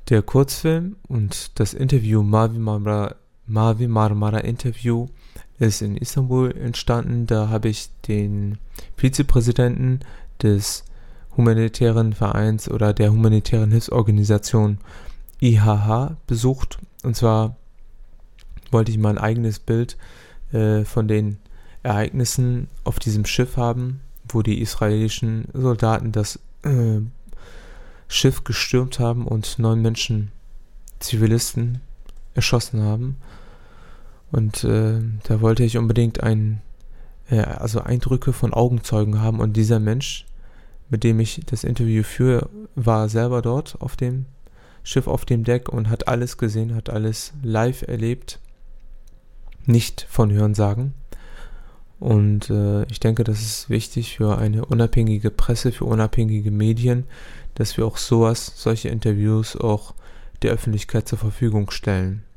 Der Kurzfilm und das Interview Mavi Marmara Interview ist in Istanbul entstanden. Da habe ich den Vizepräsidenten des humanitären Vereins oder der humanitären Hilfsorganisation IHH besucht. Und zwar wollte ich mal ein eigenes Bild von den Ereignissen auf diesem Schiff haben, wo die israelischen Soldaten das Schiff gestürmt haben und 9 Menschen, Zivilisten, erschossen haben. Und da wollte ich unbedingt Eindrücke von Augenzeugen haben. Und dieser Mensch, mit dem ich das Interview führe, war selber dort auf dem Schiff, auf dem Deck und hat alles gesehen, hat alles live erlebt, nicht von Hörensagen. Und ich denke, das ist wichtig für eine unabhängige Presse, für unabhängige Medien, dass wir auch solche Interviews auch der Öffentlichkeit zur Verfügung stellen.